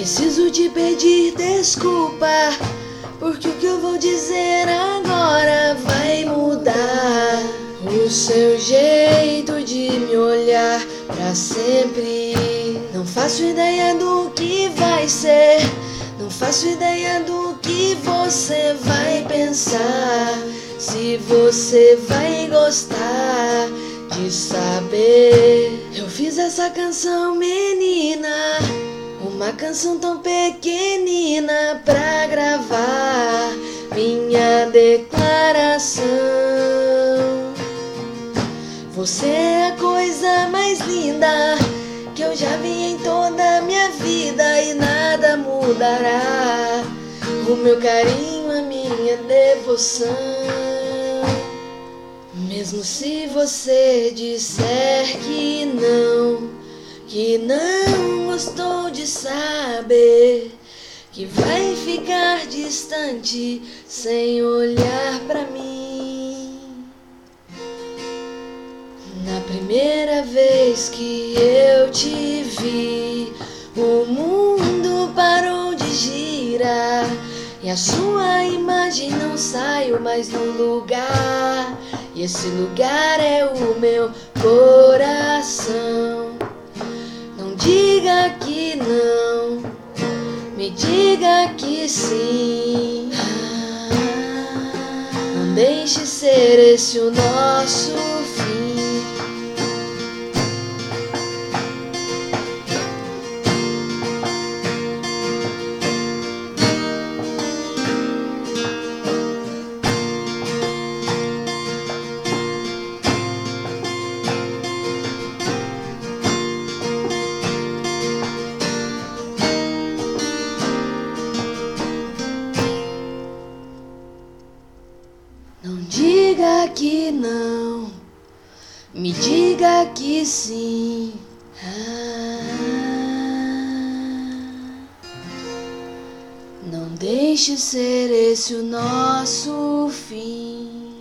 Preciso te pedir desculpa, porque o que eu vou dizer agora vai mudar o seu jeito de me olhar pra sempre. Não faço ideia do que vai ser, não faço ideia do que você vai pensar, se você vai gostar de saber. Eu fiz essa canção, menina, uma canção tão pequenina pra gravar minha declaração. Você é a coisa mais linda que eu já vi em toda a minha vida e nada mudará o meu carinho, a minha devoção. Mesmo se você disser que não gostou de saber, que vai ficar distante sem olhar pra mim. Na primeira vez que eu te vi, o mundo parou de girar e a sua imagem não saiu mais no lugar. E esse lugar é o meu coração. Não diga que não, me diga que sim. Não deixe ser esse o nosso fim. Não diga que não, me diga que sim. Não deixe ser esse o nosso fim.